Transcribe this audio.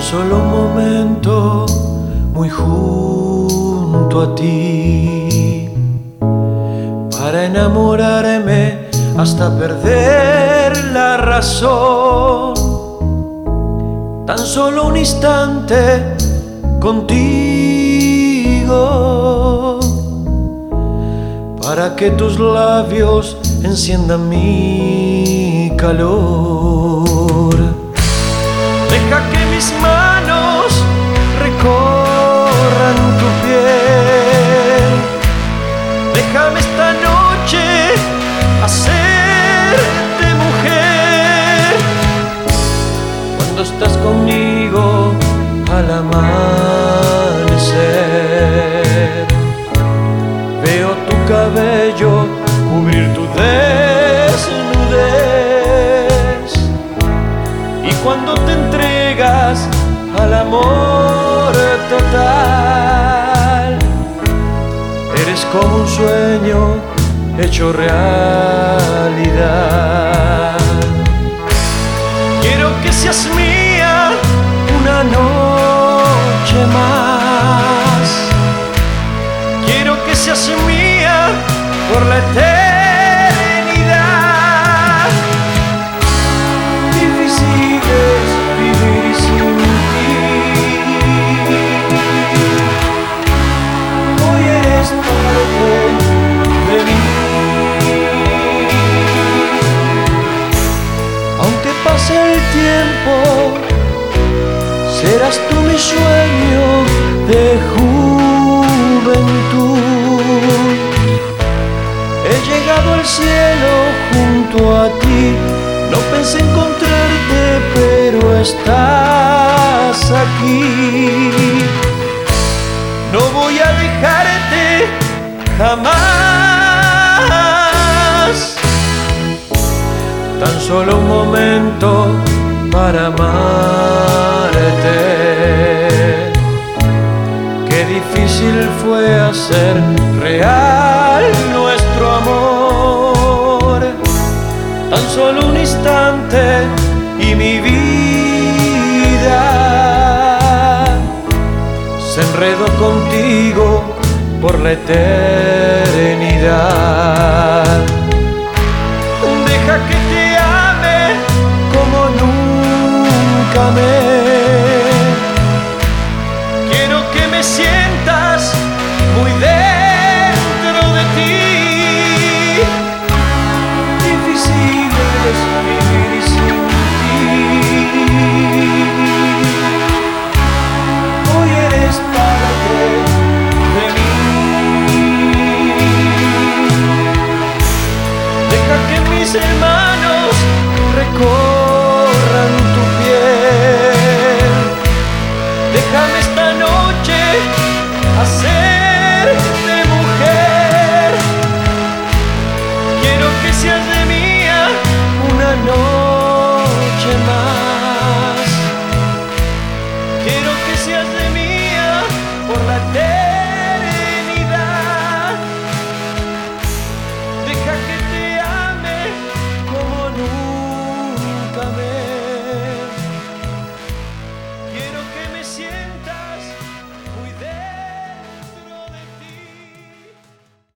solo un momento muy junto a ti, para enamorarme hasta perder la razón. Tan solo un instante contigo, para que tus labios enciendan mi calor. Deja que mis manos recorran tu piel. Déjame esta noche hacerte mujer. Cuando estás conmigo al amanecer, veo tu cabello cubrir tu desnudez. Y cuando te entregas al amor total, eres como un sueño hecho realidad. Quiero que seas mía una noche más. Quiero que seas mía por la eternidad. Difícil es vivir sin ti. Hoy eres parte de mí. Aunque pase el tiempo, serás tú mi sueño de juventud. He llegado al cielo junto a ti. No pensé encontrarte, pero estás aquí. No voy a dejarte jamás. Tan solo un momento para amarte. Qué difícil fue hacer real nuestro amor. Tan solo un instante y mi vida se enredó contigo por la eternidad. Deja que te ame como nunca amé. Quiero que me sientas muy dentro de ti. Difícil es vivir sin ti. Hoy eres parte de mí. Deja que mis manos recorran tu piel. Déjame esta noche hacerte mujer. Quiero que seas de mía una noche más. Quiero que seas de mía por la eternidad. Deja que te ame como nunca amé. Quiero que me sientas